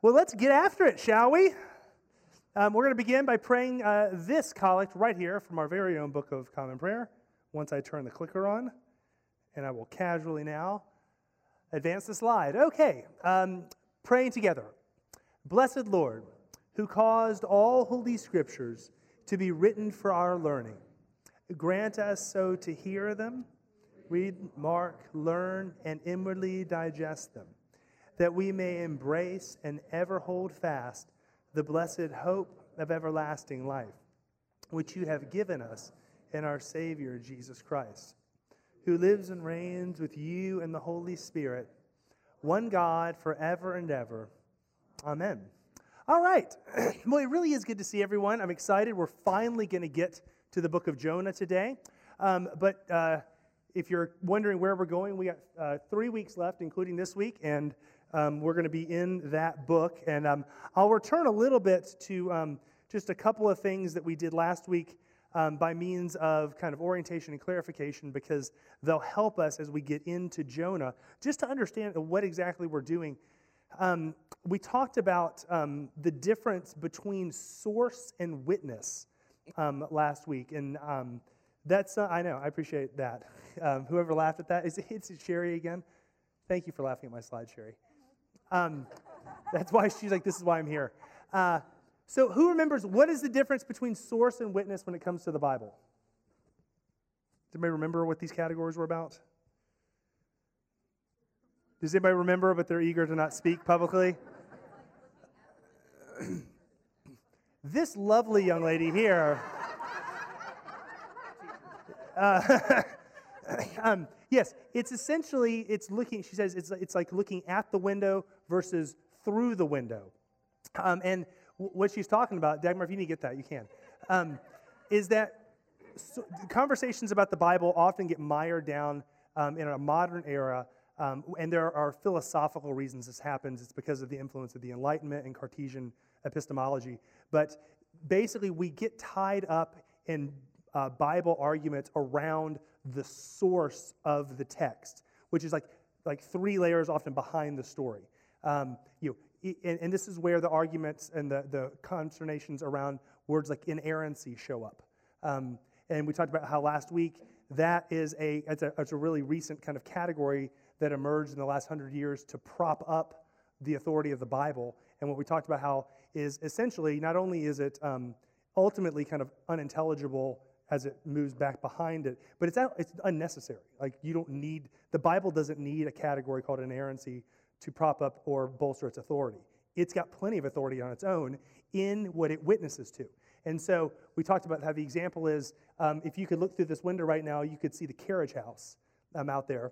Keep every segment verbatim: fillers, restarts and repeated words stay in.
Well, let's get after it, shall we? Um, we're going to begin by praying uh, this collect right here from our very own Book of Common Prayer. Once I turn the clicker on, and I will casually now advance the slide. Okay, um, praying together. Blessed Lord, who caused all holy scriptures to be written for our learning, grant us so to hear them, read, mark, learn, and inwardly digest them, that we may embrace and ever hold fast the blessed hope of everlasting life, which you have given us in our Savior Jesus Christ, who lives and reigns with you and the Holy Spirit, one God forever and ever. Amen. All right. Well, it really is good to see everyone. I'm excited. We're finally going to get to the book of Jonah today. Um, but uh, if you're wondering where we're going, we got uh, three weeks left, including this week, and um, we're going to be in that book. And um, I'll return a little bit to um, just a couple of things that we did last week um, by means of kind of orientation and clarification, because they'll help us as we get into Jonah, just to understand what exactly we're doing. Um, we talked about um, the difference between source and witness um, last week, and um, that's, uh, I know, I appreciate that. Um, whoever laughed at that, is it, it's Sherry again? Thank you for laughing at my slide, Sherry. Um, that's why she's like, this is why I'm here. Uh, so who remembers, what is the difference between source and witness when it comes to the Bible? Does anybody remember what these categories were about? Does anybody remember, but they're eager to not speak publicly? This lovely young lady here, uh, um, yes, it's essentially, it's looking, she says, it's, it's like looking at the window versus through the window. Um, and w- what she's talking about, Dagmar, if you need to get that, you can, um, is that so, conversations about the Bible often get mired down um, in a modern era. Um, and there are philosophical reasons this happens. It's because of the influence of the Enlightenment and Cartesian epistemology. But basically, we get tied up in uh, Bible arguments around the source of the text, which is like, like three layers often behind the story. Um, you know, and, and this is where the arguments and the, the consternations around words like inerrancy show up. Um, and we talked about how last week that is a it's, a it's a really recent kind of category that emerged in the last hundred years to prop up the authority of the Bible. And what we talked about how is essentially, not only is it um, ultimately kind of unintelligible as it moves back behind it, but it's it's unnecessary. Like, you don't need, the Bible doesn't need a category called inerrancy to prop up or bolster its authority. It's got plenty of authority on its own in what it witnesses to. And so we talked about how the example is, um, if you could look through this window right now, you could see the carriage house um, out there.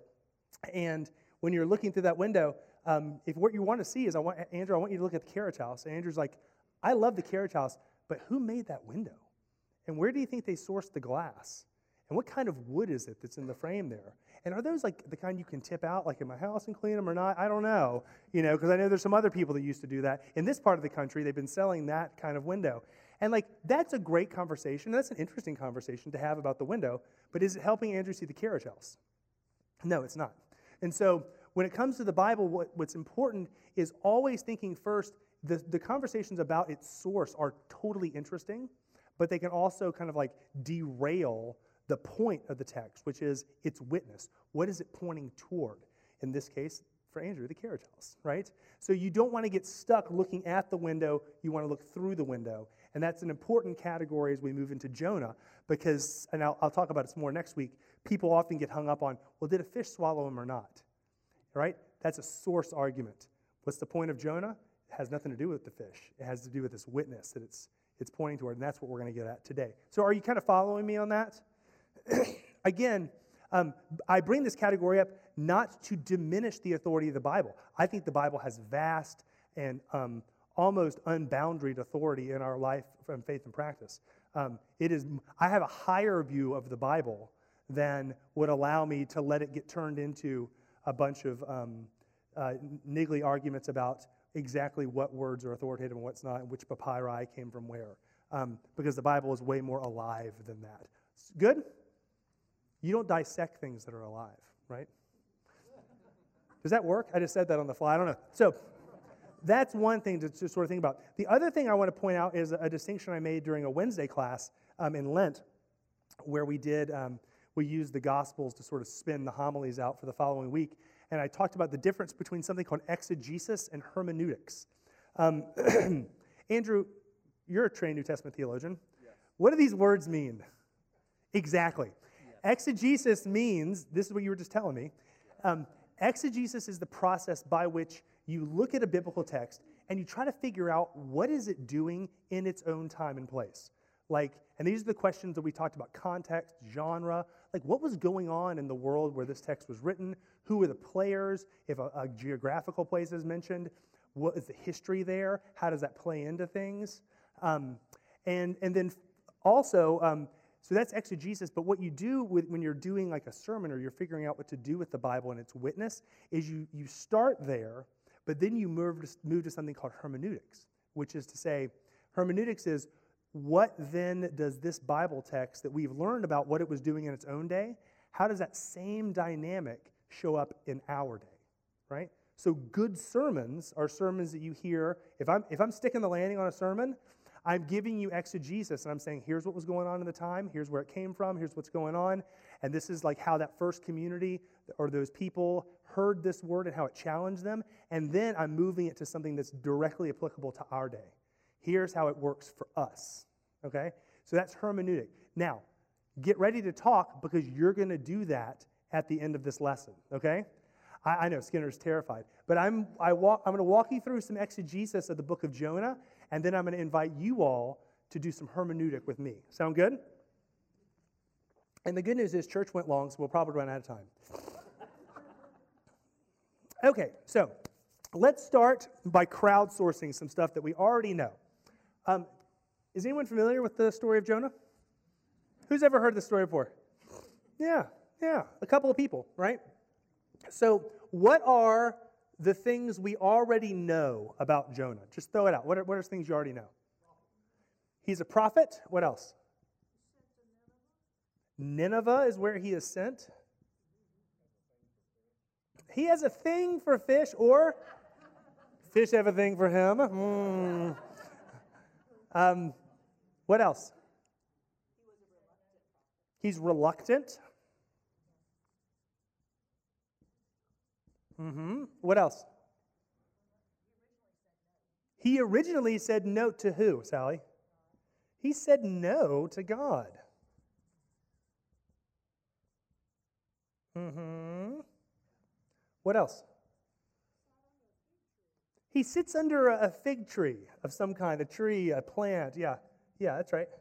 And when you're looking through that window, um, if what you want to see is, I want Andrew, I want you to look at the carriage house. And Andrew's like, I love the carriage house, but who made that window? And where do you think they sourced the glass? And what kind of wood is it that's in the frame there? And are those like the kind you can tip out, like in my house and clean them or not? I don't know, you know, because I know there's some other people that used to do that. In this part of the country, they've been selling that kind of window. And like, that's a great conversation. That's an interesting conversation to have about the window. But is it helping Andrew see the carriage house? No, it's not. And so when it comes to the Bible, what, what's important is always thinking first, the, the conversations about its source are totally interesting, but they can also kind of like derail the point of the text, which is its witness. What is it pointing toward? In this case, for Andrew, the carriage house, right? So you don't want to get stuck looking at the window. You want to look through the window. And that's an important category as we move into Jonah, because, and I'll, I'll talk about this more next week, people often get hung up on, well, did a fish swallow him or not? Right? That's a source argument. What's the point of Jonah? It has nothing to do with the fish. It has to do with this witness that it's it's pointing toward, and that's what we're going to get at today. So are you kind of following me on that? Again, um, I bring this category up not to diminish the authority of the Bible. I think the Bible has vast and um, almost unboundaried authority in our life from faith and practice. Um, it is. I have a higher view of the Bible than would allow me to let it get turned into a bunch of um, uh, niggly arguments about exactly what words are authoritative and what's not, and which papyri came from where. Um, because the Bible is way more alive than that. Good? You don't dissect things that are alive, right? Does that work? I just said that on the fly. I don't know. So that's one thing to, to sort of think about. The other thing I want to point out is a, a distinction I made during a Wednesday class um, in Lent, where we did, um, we used the Gospels to sort of spin the homilies out for the following week. And I talked about the difference between something called exegesis and hermeneutics. Um, Andrew, you're a trained New Testament theologian. Yes. What do these words mean? Exactly. Yes. Exegesis means, this is what you were just telling me, um, exegesis is the process by which you look at a biblical text and you try to figure out what is it doing in its own time and place. Like, and these are the questions that we talked about: context, genre, like what was going on in the world where this text was written, who were the players, if a, a geographical place is mentioned, what is the history there, how does that play into things? Um, and, and then also, um, so that's exegesis, but what you do with, when you're doing like a sermon or you're figuring out what to do with the Bible and its witness is you, you start there, but then you move to, move to something called hermeneutics, which is to say, hermeneutics is what then does this Bible text that we've learned about what it was doing in its own day, how does that same dynamic show up in our day, right? So good sermons are sermons that you hear. If I'm, if I'm sticking the landing on a sermon, I'm giving you exegesis, and I'm saying, here's what was going on in the time, here's where it came from, here's what's going on, and this is like how that first community or those people heard this word and how it challenged them, and then I'm moving it to something that's directly applicable to our day. Here's how it works for us, okay? So that's hermeneutic. Now, get ready to talk because you're going to do that at the end of this lesson, okay? I, I know Skinner's terrified, but I'm, I walk, I'm going to walk you through some exegesis of the book of Jonah, and then I'm going to invite you all to do some hermeneutic with me. Sound good? And the good news is church went long, so we'll probably run out of time. Okay, so let's start by crowdsourcing some stuff that we already know. Um, is anyone familiar with the story of Jonah? Who's ever heard this story before? Yeah, yeah, a couple of people, right? So what are the things we already know about Jonah? Just throw it out. What are, what are things you already know? He's a prophet. What else? Nineveh is where he is sent. He has a thing for fish, or fish have a thing for him. Mm. Um, what else? He's reluctant. Mm-hmm. What else? He originally said no to who, Sally? He said no to God. Mm-hmm. What else? He sits under a fig tree of some kind, a tree, a plant. Yeah, yeah, that's right.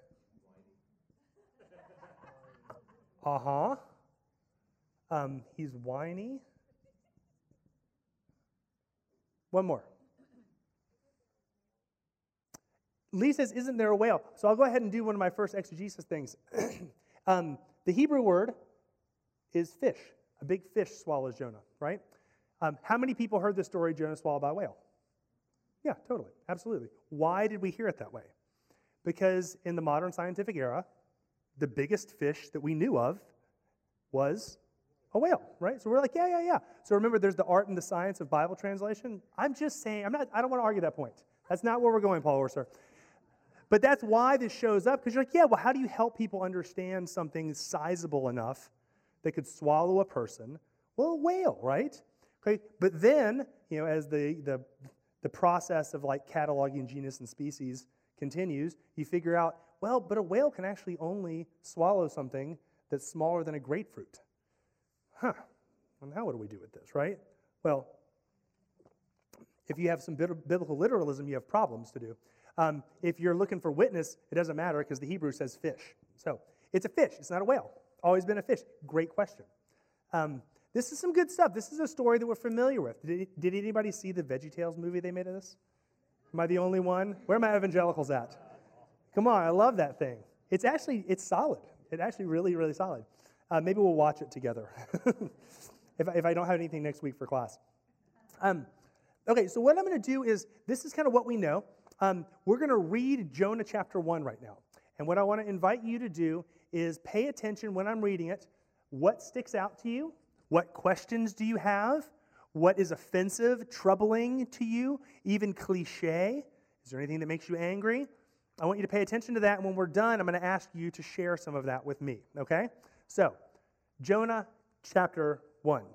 Uh-huh. Um, he's whiny. One more. Lee says, isn't there a whale? So I'll go ahead and do one of my first exegesis things. um, the Hebrew word is fish. A big fish swallows Jonah, right? Um, how many people heard the story Jonah swallowed by a whale? Yeah, totally, absolutely. Why did we hear it that way? Because in the modern scientific era, the biggest fish that we knew of was a whale, right? So we're like, yeah, yeah, yeah. So remember, there's the art and the science of Bible translation. I'm just saying, I'm not, I don't want to argue that point. That's not where we're going, Paul Orser. But that's why this shows up, because you're like, yeah, well, how do you help people understand something sizable enough that could swallow a person? Well, a whale, right? Okay, but then, you know, as the, the, the process of like cataloging genus and species continues, you figure out, well, but a whale can actually only swallow something that's smaller than a grapefruit. Huh, well, now what do we do with this, right? Well, if you have some biblical literalism, you have problems to do. Um, if you're looking for witness, it doesn't matter because the Hebrew says fish. So it's a fish. It's not a whale. Always been a fish. Great question. Um, this is some good stuff. This is a story that we're familiar with. Did, did anybody see the VeggieTales movie they made of this? Am I the only one? Where are my evangelicals at? Come on, I love that thing. It's actually, it's solid. It's actually really, really solid. Uh, maybe we'll watch it together if, if I don't have anything next week for class. Um, okay, so what I'm going to do is, this is kind of what we know. Um, we're going to read Jonah chapter one right now. And what I want to invite you to do is pay attention when I'm reading it. What sticks out to you? What questions do you have? what is offensive, troubling to you, even cliche? Is there anything that makes you angry? I want you to pay attention to that, and when we're done, I'm going to ask you to share some of that with me, okay? So, Jonah chapter one.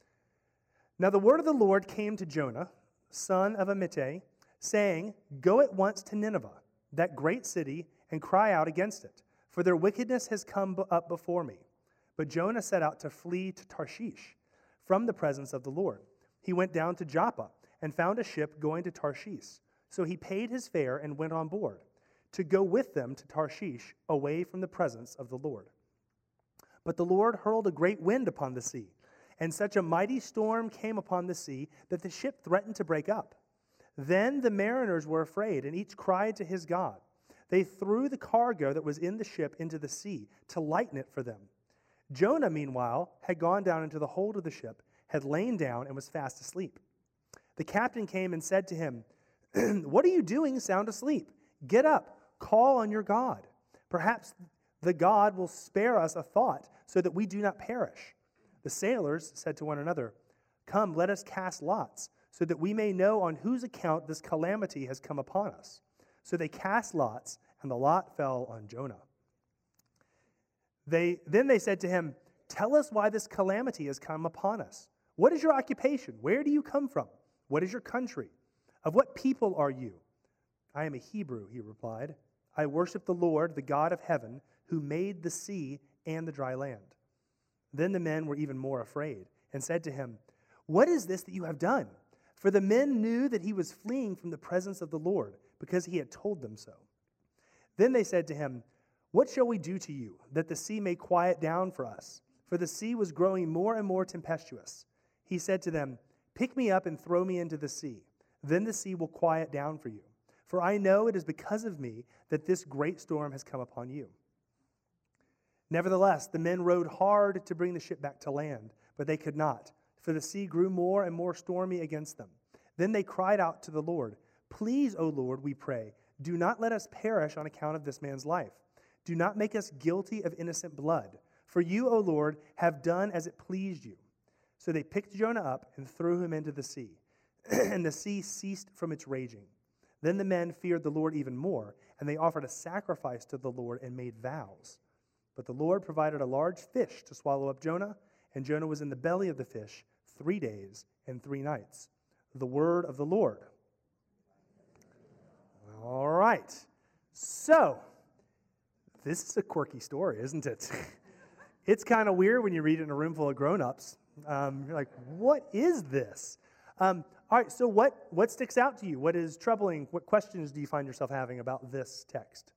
Now the word of the Lord came to Jonah, son of Amittai, saying, "Go at once to Nineveh, that great city, and cry out against it, for their wickedness has come up before me." But Jonah set out to flee to Tarshish from the presence of the Lord. He went down to Joppa and found a ship going to Tarshish. So he paid his fare and went on board to go with them to Tarshish, away from the presence of the Lord. But the Lord hurled a great wind upon the sea, and such a mighty storm came upon the sea that the ship threatened to break up. Then the mariners were afraid, and each cried to his God. They threw the cargo that was in the ship into the sea to lighten it for them. Jonah, meanwhile, had gone down into the hold of the ship, had lain down, and was fast asleep. The captain came and said to him, "What are you doing sound asleep? Get up, call on your God. Perhaps the God will spare us a thought, so that we do not perish." The sailors said to one another, "Come, let us cast lots, so that we may know on whose account this calamity has come upon us." So they cast lots, and the lot fell on Jonah. They, then they said to him, "Tell us why this calamity has come upon us. What is your occupation? Where do you come from? What is your country? Of what people are you?" "I am a Hebrew," he replied. "I worship the Lord, the God of heaven, who made the sea and the dry land." Then the men were even more afraid and said to him, "What is this that you have done?" For the men knew that he was fleeing from the presence of the Lord, because he had told them so. Then they said to him, "What shall we do to you, that the sea may quiet down for us?" For the sea was growing more and more tempestuous. He said to them, "Pick me up and throw me into the sea. Then the sea will quiet down for you. For I know it is because of me that this great storm has come upon you." Nevertheless, the men rowed hard to bring the ship back to land, but they could not, for the sea grew more and more stormy against them. Then they cried out to the Lord, "Please, O Lord, we pray, do not let us perish on account of this man's life. Do not make us guilty of innocent blood. For you, O Lord, have done as it pleased you." So they picked Jonah up and threw him into the sea, and the sea ceased from its raging. Then the men feared the Lord even more, and they offered a sacrifice to the Lord and made vows. But the Lord provided a large fish to swallow up Jonah, and Jonah was in the belly of the fish three days and three nights. The word of the Lord. All right. So, this is a quirky story, isn't it? It's kind of weird when you read it in a room full of grown-ups. Um, you're like, what is this? Um, all right, so what, what sticks out to you? What is troubling? What questions do you find yourself having about this text?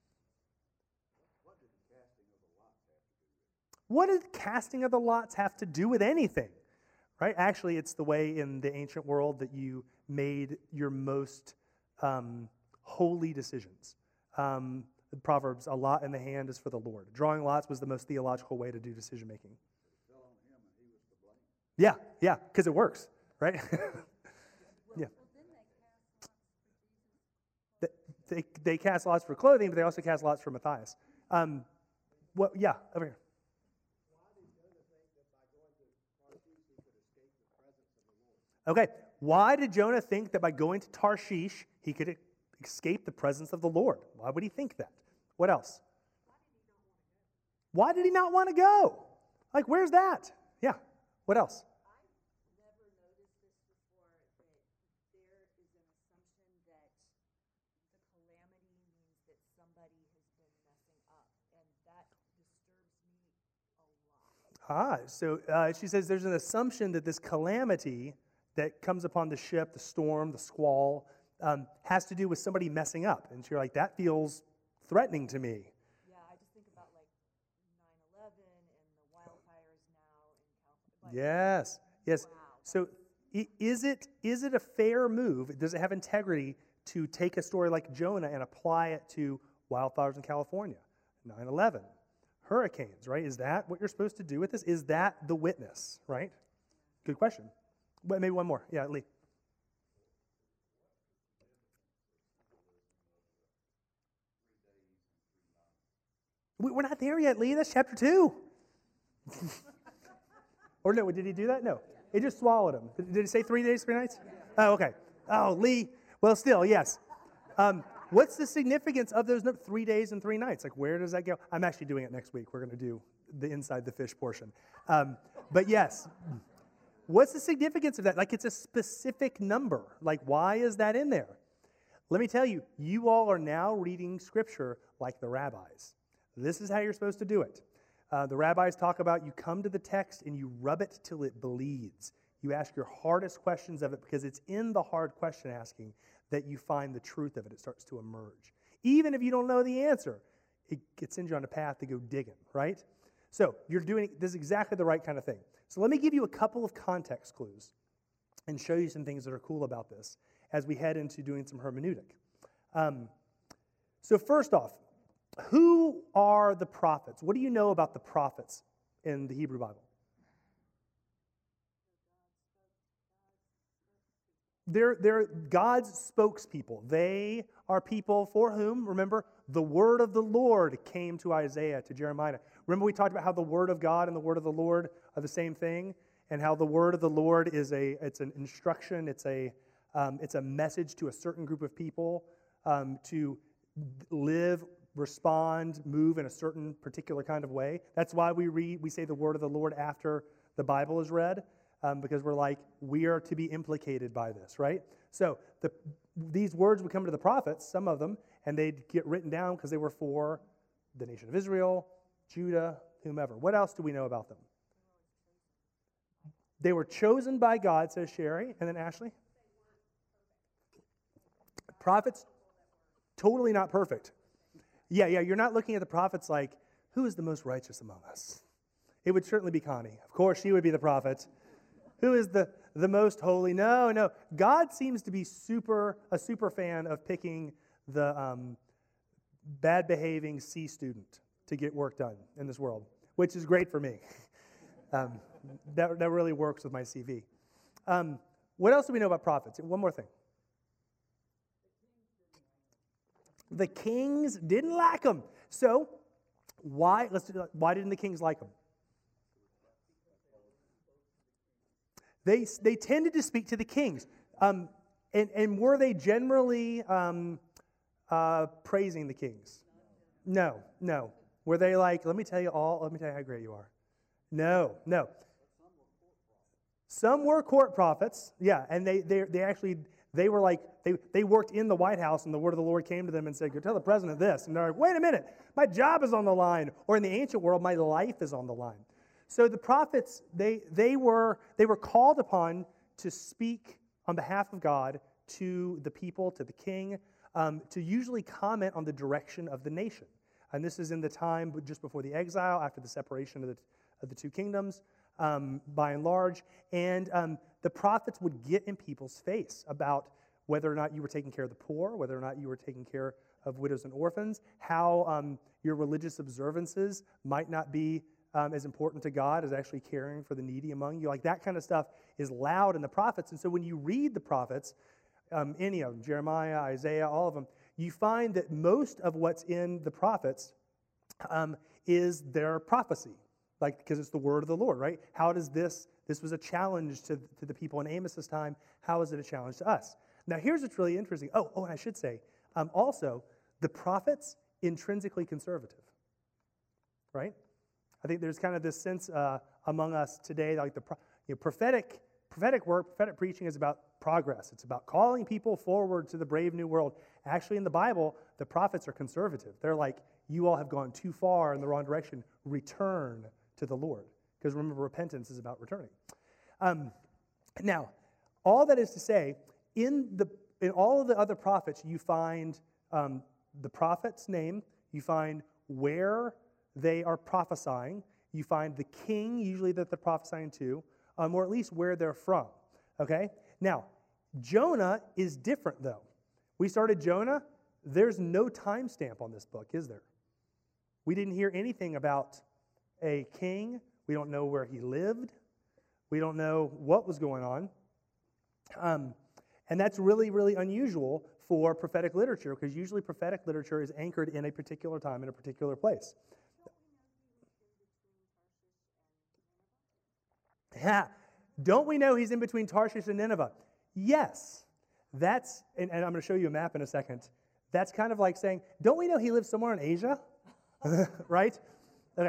What did the casting of the lots have to do with anything? Right? Actually, it's the way in the ancient world that you made your most um, holy decisions. Um, the Proverbs, a lot in the hand is for the Lord. Drawing lots was the most theological way to do decision making. Yeah, yeah, because it works, right? Yeah. They, they, they cast lots for clothing, but they also cast lots for Matthias. Um, what? Yeah, over here. Okay, why did Jonah think that by going to Tarshish, he could escape the presence of the Lord? Why would he think that? What else? Why did he not want to go? Like, where's that? Yeah, what else? I've never noticed this before, that there is an assumption that the calamity means that somebody has been messing up, and that disturbs me a lot. Ah, so uh, she says there's an assumption that this calamity that comes upon the ship, the storm, the squall, um, has to do with somebody messing up. And you're like, that feels threatening to me. Yeah, I just think about like nine eleven and the wildfires now in California. Yes, yes. Wow. So i- is it is it a fair move? Does it have integrity to take a story like Jonah and apply it to wildfires in California, nine eleven, hurricanes, right? Is that what you're supposed to do with this? Is that the witness, right? Good question. But maybe one more. Yeah, Lee. We- We're not there yet, Lee. That's chapter two. Or no, did he do that? No. It just swallowed him. Did it say three days, three nights? Oh, okay. Oh, Lee. Well, still, yes. Um, what's the significance of those no- three days and three nights? Like, where does that go? I'm actually doing it next week. We're going to do the inside the fish portion. Um, but yes, what's the significance of that? Like, it's a specific number. Like, why is that in there? Let me tell you, you all are now reading Scripture like the rabbis. This is how you're supposed to do it. Uh, the rabbis talk about you come to the text and you rub it till it bleeds. You ask your hardest questions of it because it's in the hard question asking that you find the truth of it. It starts to emerge. Even if you don't know the answer, it, it sends you on a path to go digging, right? So you're doing, this is exactly the right kind of thing. So let me give you a couple of context clues and show you some things that are cool about this as we head into doing some hermeneutic. Um, so first off, who are the prophets? What do you know about the prophets in the Hebrew Bible? They're, they're God's spokespeople. They are people for whom, remember, the word of the Lord came to Isaiah, to Jeremiah. Remember we talked about how the word of God and the word of the Lord are the same thing, and how the word of the Lord is a it's an instruction, it's a um, it's a message to a certain group of people um, to live, respond, move in a certain particular kind of way. That's why we read we say the word of the Lord after the Bible is read. Um, because we're like, we are to be implicated by this, right? So the, these words would come to the prophets, some of them, and they'd get written down because they were for the nation of Israel, Judah, whomever. What else do we know about them? They were chosen by God, says Sherry, and then Ashley. Prophets, totally not perfect. Yeah, yeah, you're not looking at the prophets like, who is the most righteous among us? It would certainly be Connie. Of course, she would be the prophet. Who is the, the most holy? No, no. God seems to be super a super fan of picking the um, bad-behaving C student to get work done in this world, which is great for me. um, that, that really works with my C V. Um, what else do we know about prophets? One more thing. The kings didn't like them. So why, let's do, why didn't the kings like them? They, they tended to speak to the kings. Um, and, and were they generally um, uh, praising the kings? No, no. Were they like, let me tell you all, let me tell you how great you are? No, no. Some were court prophets, yeah, and they, they, they actually, they were like, they, they worked in the White House, and the word of the Lord came to them and said, go tell the president this. And they're like, wait a minute, my job is on the line. Or in the ancient world, my life is on the line. So the prophets, they, they, were, they were called upon to speak on behalf of God to the people, to the king, um, to usually comment on the direction of the nation. And this is in the time just before the exile, after the separation of the, of the two kingdoms, um, by and large. And um, the prophets would get in people's face about whether or not you were taking care of the poor, whether or not you were taking care of widows and orphans, how um, your religious observances might not be Um, as important to God as actually caring for the needy among you. Like that kind of stuff is loud in the prophets. And so when you read the prophets, um, any of them, Jeremiah, Isaiah, all of them, you find that most of what's in the prophets um, is their prophecy. Like, because it's the word of the Lord, right? How does this, this was a challenge to, to the people in Amos's time. How is it a challenge to us? Now here's what's really interesting. Oh, oh, and I should say, um, also, the prophets, intrinsically conservative, right? I think there's kind of this sense uh, among us today, like the you know, prophetic prophetic work, prophetic preaching is about progress. It's about calling people forward to the brave new world. Actually, in the Bible, the prophets are conservative. They're like, you all have gone too far in the wrong direction. Return to the Lord. Because remember, repentance is about returning. Um, now, all that is to say, in the in all of the other prophets, you find um, the prophet's name, you find where they are prophesying. You find the king, usually that they're prophesying to, um, or at least where they're from. Okay? Now, Jonah is different, though. We started Jonah. There's no timestamp on this book, is there? We didn't hear anything about a king. We don't know where he lived. We don't know what was going on. Um, and that's really, really unusual for prophetic literature, because usually prophetic literature is anchored in a particular time, in a particular place. Yeah, Don't we know he's in between Tarshish and Nineveh? Yes. That's, and, and I'm going to show you a map in a second. That's kind of like saying, don't we know he lives somewhere in Asia? Right? Okay.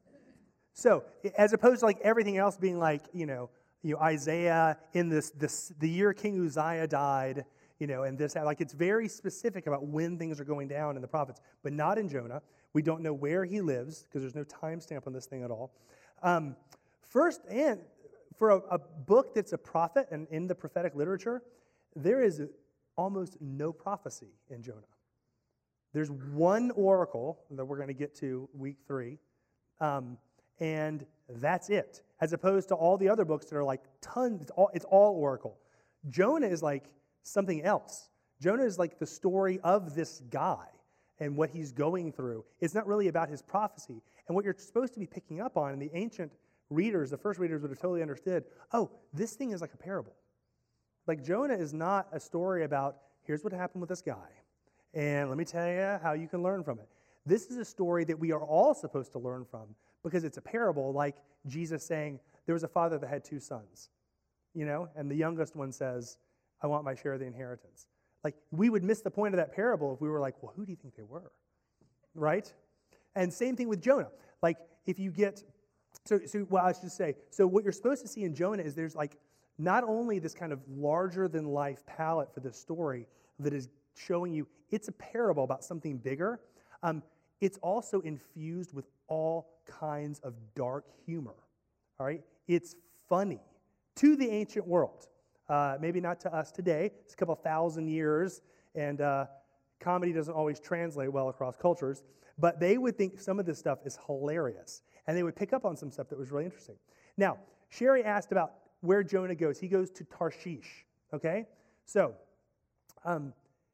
So, as opposed to like everything else being like, you know, you know Isaiah in this, this the year King Uzziah died, you know, and this, like it's very specific about when things are going down in the prophets, but not in Jonah. We don't know where he lives because there's no timestamp on this thing at all. Um, first, and for a, a book that's a prophet and in the prophetic literature, there is almost no prophecy in Jonah. There's one oracle that we're going to get to week three, um, and that's it. As opposed to all the other books that are like tons, it's all, it's all oracle. Jonah is like something else. Jonah is like the story of this guy and what he's going through. It's not really about his prophecy. And what you're supposed to be picking up on, and the ancient readers, the first readers would have totally understood, oh, this thing is like a parable. Like Jonah is not a story about, here's what happened with this guy, and let me tell you how you can learn from it. This is a story that we are all supposed to learn from because it's a parable, like Jesus saying, there was a father that had two sons, you know, and the youngest one says, I want my share of the inheritance. Like, we would miss the point of that parable if we were like, well, who do you think they were? Right? And same thing with Jonah. Like, if you get, so, so well, I should say, so what you're supposed to see in Jonah is there's like, not only this kind of larger-than-life palette for this story that is showing you it's a parable about something bigger, um, it's also infused with all kinds of dark humor, all right? It's funny to the ancient world. Uh, maybe not to us today. It's a couple thousand years, and uh, comedy doesn't always translate well across cultures, but they would think some of this stuff is hilarious, and they would pick up on some stuff that was really interesting. Now, Sherry asked about where Jonah goes. He goes to Tarshish, okay? So, um,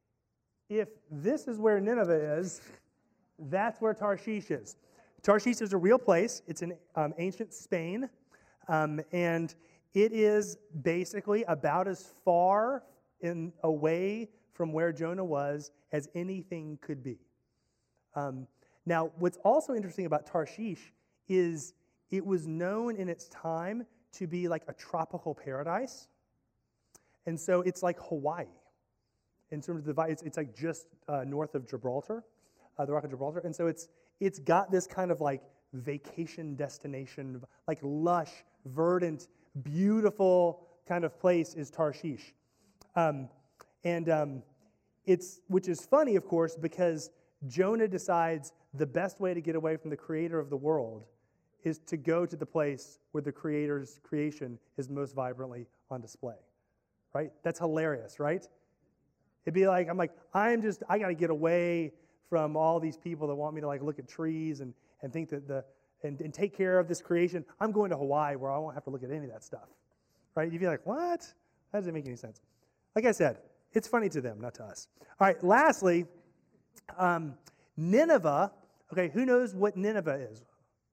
if this is where Nineveh is, that's where Tarshish is. Tarshish is a real place. It's in um, ancient Spain, um, and it is basically about as far in away from where Jonah was as anything could be. Um, now, what's also interesting about Tarshish is it was known in its time to be like a tropical paradise. And so it's like Hawaii in terms of the vibe. It's, it's like just uh, north of Gibraltar, uh, the Rock of Gibraltar. And so it's it's got this kind of like vacation destination, like lush, verdant, beautiful kind of place is Tarshish. Um, and um, it's, which is funny, of course, because Jonah decides the best way to get away from the creator of the world is to go to the place where the creator's creation is most vibrantly on display, right? That's hilarious, right? It'd be like, I'm like, I'm just, I got to get away from all these people that want me to like look at trees and, and think that the, and, and take care of this creation. I'm going to Hawaii where I won't have to look at any of that stuff, right? You'd be like, what? That doesn't make any sense. Like I said, it's funny to them, not to us. All right, lastly, um, Nineveh. Okay, who knows what Nineveh is?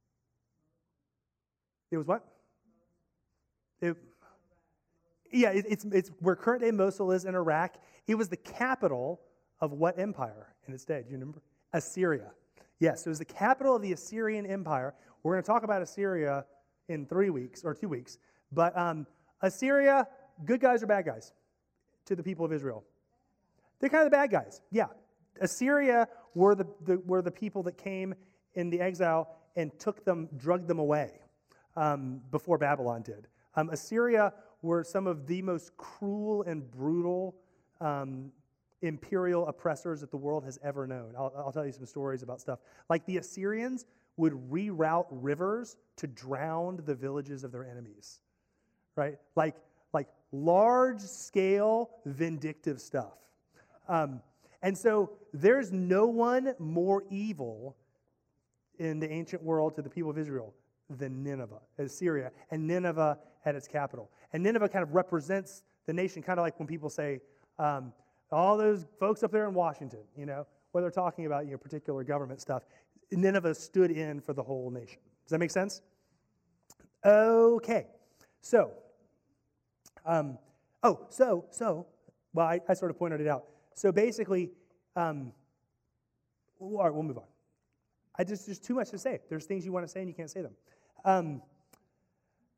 It was what? It, yeah, it, it's it's where current-day Mosul is in Iraq. It was the capital of what empire in its day? Do you remember? Assyria. Yes, it was the capital of the Assyrian Empire. We're going to talk about Assyria in three weeks or two weeks. But um, Assyria, good guys or bad guys to the people of Israel? They're kind of the bad guys. Yeah, Assyria were the, the were the people that came in the exile and took them, drugged them away um, before Babylon did. Um, Assyria were some of the most cruel and brutal um, imperial oppressors that the world has ever known. I'll, I'll tell you some stories about stuff. Like the Assyrians would reroute rivers to drown the villages of their enemies, right? Like, like large-scale vindictive stuff. Um, and so there's no one more evil in the ancient world to the people of Israel than Nineveh, Assyria, and Nineveh at its capital. And Nineveh kind of represents the nation, kind of like when people say, um, all those folks up there in Washington, you know, where they're talking about, you know, particular government stuff. Nineveh stood in for the whole nation. Does that make sense? Okay. So, um, oh, so, so, well, I, I sort of pointed it out. So basically, um, all right, we'll move on. I just, there's too much to say. There's things you want to say and you can't say them. Um,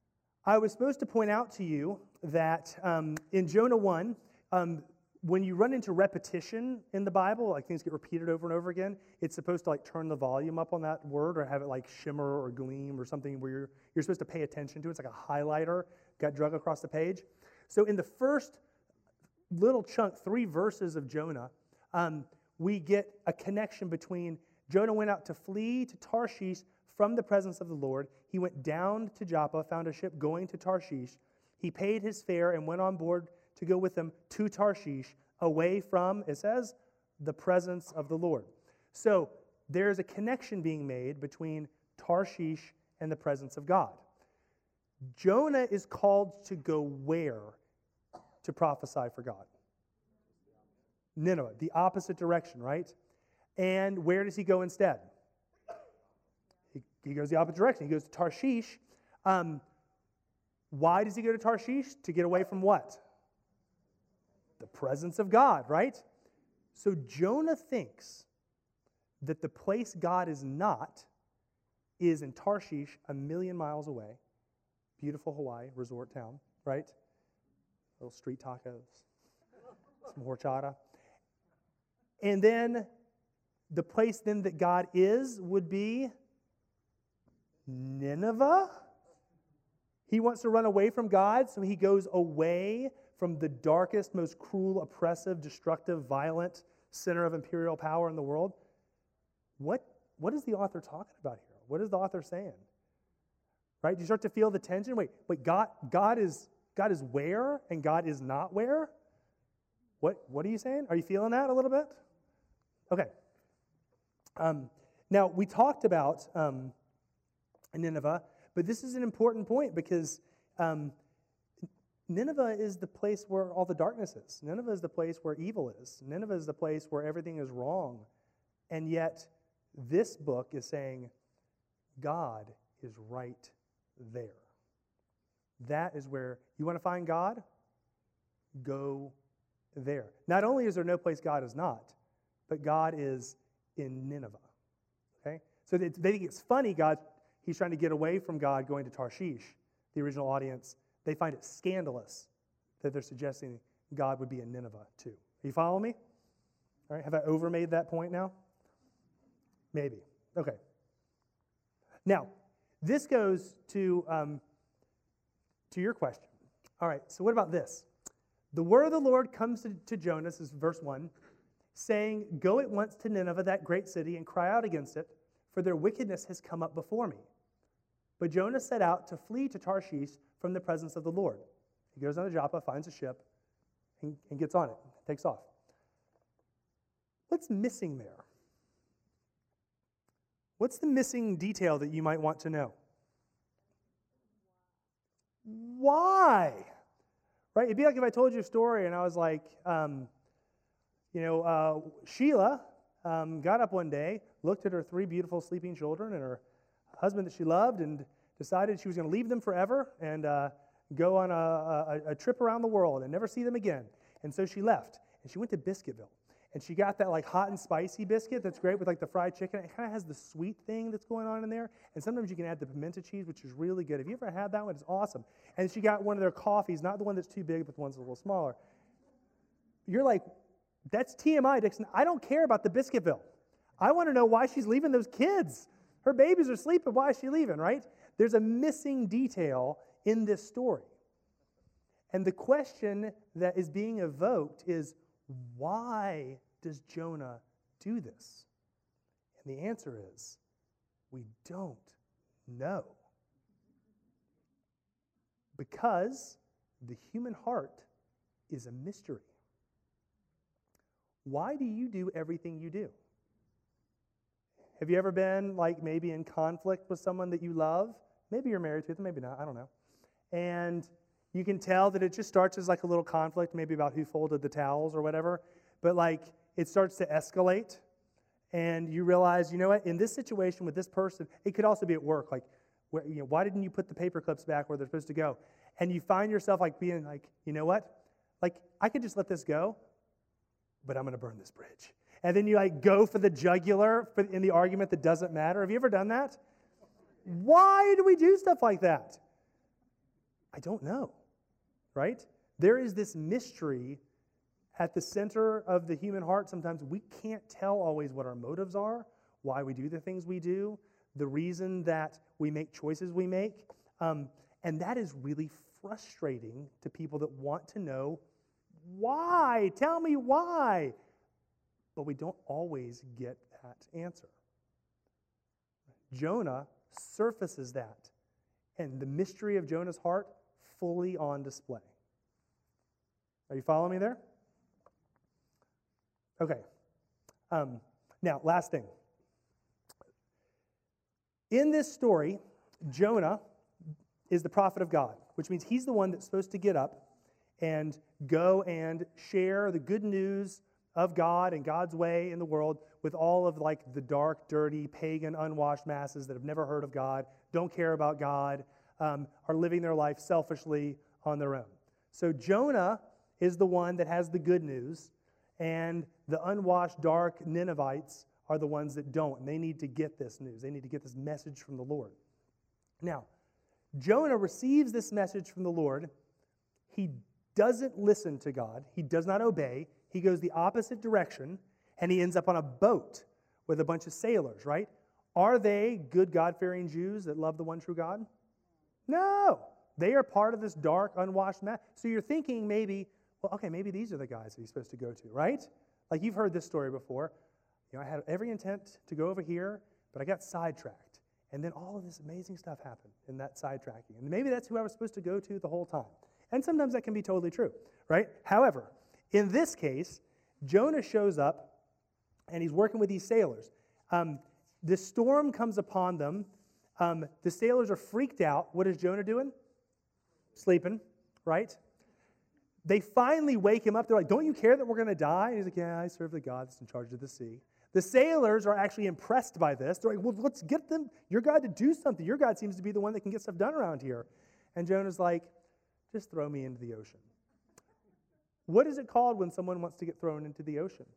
I was supposed to point out to you that um, in Jonah one, um, when you run into repetition in the Bible, like things get repeated over and over again, it's supposed to like turn the volume up on that word or have it like shimmer or gleam or something where you're, you're supposed to pay attention to it. It's like a highlighter got drug across the page. So in the first little chunk, three verses of Jonah, um, we get a connection between Jonah went out to flee to Tarshish from the presence of the Lord. He went down to Joppa, found a ship going to Tarshish. He paid his fare and went on board to go with them to Tarshish, away from, it says, the presence of the Lord. So there's a connection being made between Tarshish and the presence of God. Jonah is called to go where to prophesy for God? Nineveh, the opposite direction, right? And where does he go instead? He, he goes the opposite direction. He goes to Tarshish. Um, why does he go to Tarshish? To get away from what? The presence of God, right? So Jonah thinks that the place God is not is in Tarshish, a million miles away. Beautiful Hawaii resort town, right? Little street tacos, some horchata. And then the place then that God is would be Nineveh. He wants to run away from God, so he goes away from the darkest, most cruel, oppressive, destructive, violent center of imperial power in the world. What, what is the author talking about here? What is the author saying? Right? Do you start to feel the tension? Wait, wait, God, God is God is where and God is not where? What, what are you saying? Are you feeling that a little bit? Okay. Um, now, we talked about um, Nineveh, but this is an important point because um, Nineveh is the place where all the darkness is. Nineveh is the place where evil is. Nineveh is the place where everything is wrong. And yet, this book is saying God is right there. That is where you want to find God? Go there. Not only is there no place God is not, but God is in Nineveh. Okay? So they, they think it's funny, God, he's trying to get away from God going to Tarshish. The original audience, they find it scandalous that they're suggesting God would be in Nineveh too. Are you following me? All right, have I overmade that point now? Maybe. Okay. Now, this goes to, um, to your question. All right, so what about this? The word of the Lord comes to, to Jonah, this is verse one, saying, "Go at once to Nineveh, that great city, and cry out against it, for their wickedness has come up before me." But Jonah set out to flee to Tarshish from the presence of the Lord. He goes down to Joppa, finds a ship, and, and gets on it, takes off. What's missing there? What's the missing detail that you might want to know? Why? Right? It'd be like if I told you a story and I was like, um, you know, uh, Sheila um, got up one day, looked at her three beautiful sleeping children and her husband that she loved, and decided she was going to leave them forever and uh, go on a, a, a trip around the world and never see them again. And so she left, and she went to Biscuitville. And she got that like hot and spicy biscuit that's great with like the fried chicken. It kind of has the sweet thing that's going on in there. And sometimes you can add the pimento cheese, which is really good. Have you ever had that one? It's awesome. And she got one of their coffees, not the one that's too big, but the one that's a little smaller. You're like, that's T M I, Dixon. I don't care about the Biscuitville. I want to know why she's leaving those kids. Her babies are sleeping. Why is she leaving, right? There's a missing detail in this story. And the question that is being evoked is, why does Jonah do this? And the answer is, we don't know. Because the human heart is a mystery. Why do you do everything you do? Have you ever been, like, maybe in conflict with someone that you love? Maybe you're married to them, maybe not, I don't know. And you can tell that it just starts as like a little conflict, maybe about who folded the towels or whatever, but like it starts to escalate, and you realize, you know what, in this situation with this person, it could also be at work, like, where, you know, why didn't you put the paper clips back where they're supposed to go? And you find yourself like being like, you know what, like, I could just let this go, but I'm going to burn this bridge. And then you like go for the jugular for, in the argument that doesn't matter. Have you ever done that? Why do we do stuff like that? I don't know, right? There is this mystery at the center of the human heart. Sometimes we can't tell always what our motives are, why we do the things we do, the reason that we make choices we make. Um, and that is really frustrating to people that want to know why. Tell me why. But we don't always get that answer. Jonah surfaces that, and the mystery of Jonah's heart fully on display. Are you following me there? Okay. Um, now, last thing. In this story, Jonah is the prophet of God, which means he's the one that's supposed to get up and go and share the good news of God and God's way in the world with all of like the dark, dirty, pagan, unwashed masses that have never heard of God, don't care about God, um, are living their life selfishly on their own. So Jonah is the one that has the good news, and the unwashed, dark Ninevites are the ones that don't, and they need to get this news. They need to get this message from the Lord. Now, Jonah receives this message from the Lord. He doesn't listen to God. He does not obey. He goes the opposite direction, and he ends up on a boat with a bunch of sailors, right? Are they good God-fearing Jews that love the one true God? No. They are part of this dark, unwashed mass. So you're thinking maybe, well, okay, maybe these are the guys that he's supposed to go to, right? Like you've heard this story before. You know, I had every intent to go over here, but I got sidetracked. And then all of this amazing stuff happened in that sidetracking. And maybe that's who I was supposed to go to the whole time. And sometimes that can be totally true, right? However, in this case, Jonah shows up, and he's working with these sailors. Um, the storm comes upon them. Um, the sailors are freaked out. What is Jonah doing? Sleeping, right? They finally wake him up. They're like, don't you care that we're going to die? And he's like, yeah, I serve the God that's in charge of the sea. The sailors are actually impressed by this. They're like, well, let's get them, your God to do something. Your God seems to be the one that can get stuff done around here. And Jonah's like, just throw me into the ocean. What is it called when someone wants to get thrown into the ocean?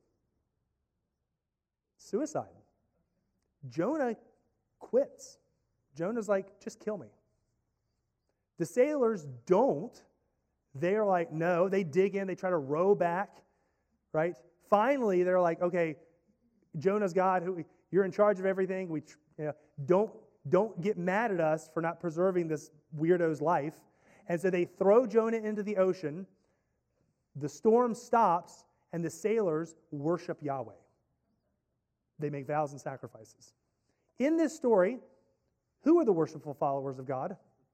Suicide. Jonah quits. Jonah's like, just kill me. The sailors don't. They're like, no. They dig in. They try to row back, right? Finally, they're like, okay, Jonah's God, who you're in charge of everything. We, you know, don't, don't get mad at us for not preserving this weirdo's life. And so they throw Jonah into the ocean. The storm stops, and the sailors worship Yahweh. They make vows and sacrifices. In this story, who are the worshipful followers of God?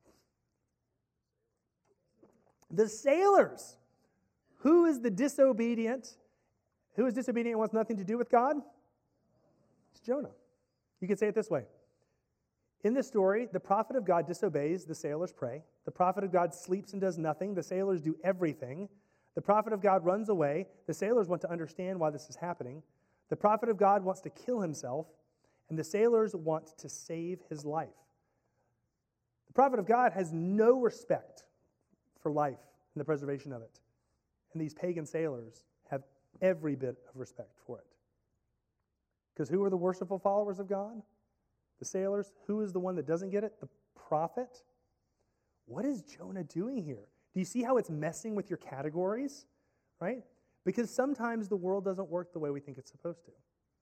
The sailors. Who is the disobedient? Who is disobedient and wants nothing to do with God? It's Jonah. You could say it this way. In this story, the prophet of God disobeys, the sailors pray. The prophet of God sleeps and does nothing. The sailors do everything. The prophet of God runs away. The sailors want to understand why this is happening. The prophet of God wants to kill himself, and the sailors want to save his life. The prophet of God has no respect for life and the preservation of it. And these pagan sailors have every bit of respect for it. Because who are the worshipful followers of God? The sailors. Who is the one that doesn't get it? The prophet. What is Jonah doing here? Do you see how it's messing with your categories? Right? Because sometimes the world doesn't work the way we think it's supposed to.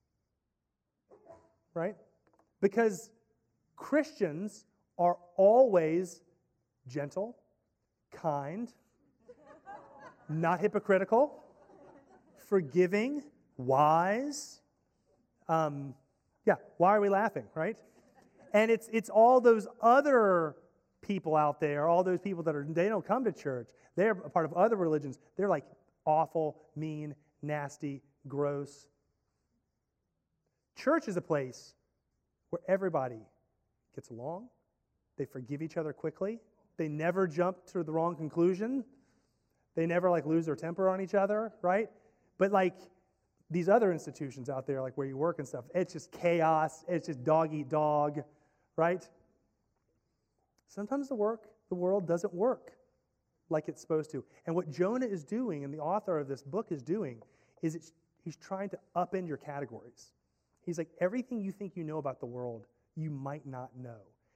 Right? Because Christians are always gentle, kind, not hypocritical, forgiving, wise. Um, yeah, why are we laughing, right? And it's it's all those other people out there, all those people that are, they don't come to church. They're a part of other religions. They're like awful, mean, nasty, gross. Church is a place where everybody gets along. They forgive each other quickly. They never jump to the wrong conclusion. They never like lose their temper on each other, right? But like these other institutions out there, like where you work and stuff, it's just chaos. It's just dog eat dog, right? Sometimes the work, the world doesn't work like it's supposed to. And what Jonah is doing, and the author of this book is doing, is it's, he's trying to upend your categories. He's like, everything you think you know about the world, you might not know.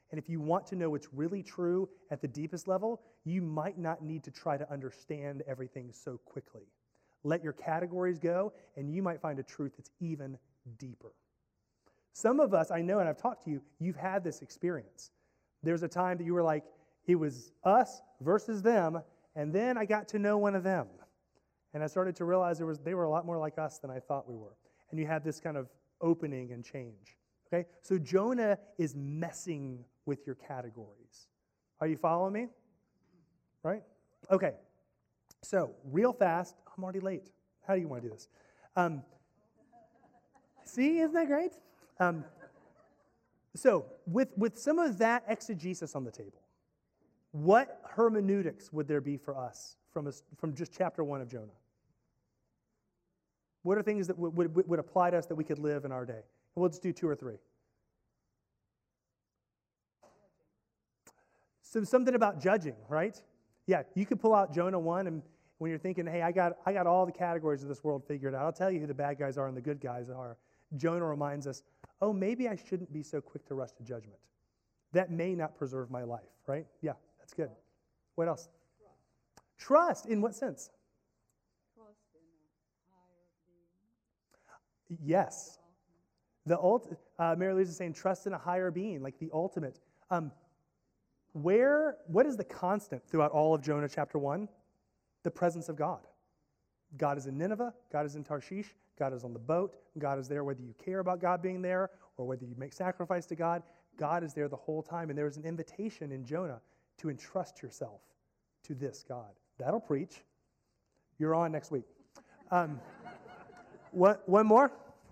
And if you want to know what's really true at the deepest level, you might not need to try to understand everything so quickly. Let your categories go, and you might find a truth that's even deeper. Some of us, I know, and I've talked to you, you've had this experience. There's a time that you were like, it was us versus them, and then I got to know one of them. And I started to realize there was, they were a lot more like us than I thought we were. And you had this kind of opening and change. Okay? So Jonah is messing with your categories. Are you following me? Right? Okay. So, real fast, I'm already late. How do you want to do this? Um, see, isn't that great? Um, so, with, with some of that exegesis on the table, what hermeneutics would there be for us from, a, from just chapter one of Jonah? What are things that would, would, would apply to us that we could live in our day? And we'll just do two or three. So something about judging, right? Yeah, you could pull out Jonah one, and when you're thinking, hey, I got, I got all the categories of this world figured out. I'll tell you who the bad guys are and the good guys are. Jonah reminds us, oh, maybe I shouldn't be so quick to rush to judgment. That may not preserve my life, right? Yeah, that's good. What else? Trust. Trust, in what sense? Trust in a higher being. Yes. The ult- uh, Mary Louise is saying trust in a higher being, like the ultimate. Um, where, what is the constant throughout all of Jonah chapter one? The presence of God. God is in Nineveh, God is in Tarshish, God is on the boat, God is there whether you care about God being there or whether you make sacrifice to God. God is there the whole time, and there is an invitation in Jonah to entrust yourself to this God. That'll preach. You're on next week. Um, what, one more?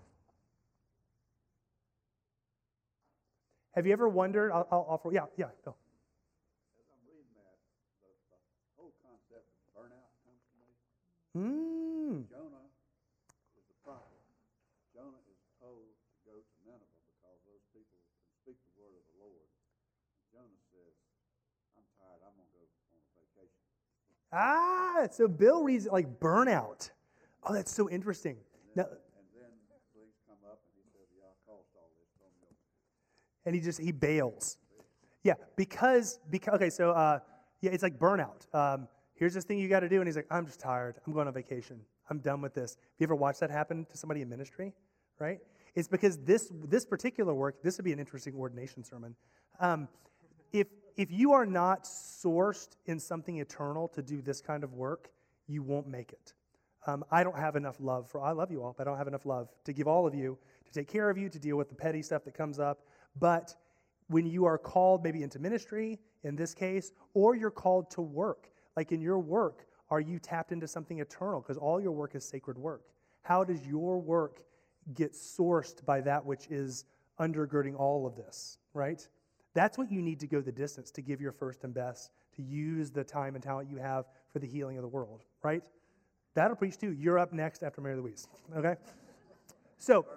Have you ever wondered? I'll, I'll offer. Yeah, yeah, go. As I'm reading that, the, the whole concept of burnout comes to me. Mm. Jonah is the prophet. Jonah is told to go to Nineveh because those people can speak the word of the Lord. Jonah says, I'm tired, I'm going to go on a vacation. Ah, so Bill reads it like burnout. Oh, that's so interesting. And then, Now, and then police come up and he says, yeah, I caused all this, throw me over. and he just, he bails. Yeah, because, because okay, so, uh, yeah, it's like burnout. Um, here's this thing you got to do, and he's like, I'm just tired. I'm going on vacation. I'm done with this. Have you ever watched that happen to somebody in ministry, right? It's because this this particular work, this would be an interesting ordination sermon. Um, if if you are not sourced in something eternal to do this kind of work, you won't make it. Um, I don't have enough love for, I love you all, but I don't have enough love to give all of you, to take care of you, to deal with the petty stuff that comes up. But when you are called maybe into ministry, in this case, or you're called to work, like in your work, are you tapped into something eternal? Because all your work is sacred work. How does your work get sourced by that which is undergirding all of this, right? That's what you need to go the distance, to give your first and best, to use the time and talent you have for the healing of the world, right? That'll preach too. You're up next after Mary Louise, okay? So,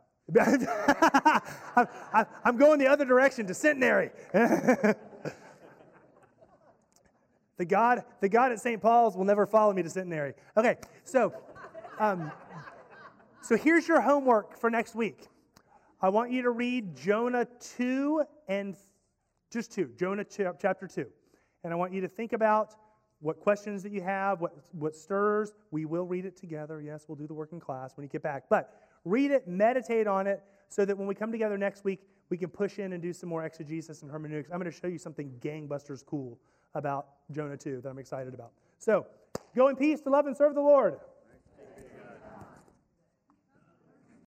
I'm going the other direction to centenary. The God, the God at Saint Paul's will never follow me to centenary. Okay, so, um, so here's your homework for next week. I want you to read Jonah two and just two, Jonah chapter two. And I want you to think about what questions that you have, what, what stirs. We will read it together. Yes, we'll do the work in class when you get back. But read it, meditate on it, so that when we come together next week, we can push in and do some more exegesis and hermeneutics. I'm going to show you something gangbusters cool about Jonah two that I'm excited about. So, go in peace to love and serve the Lord.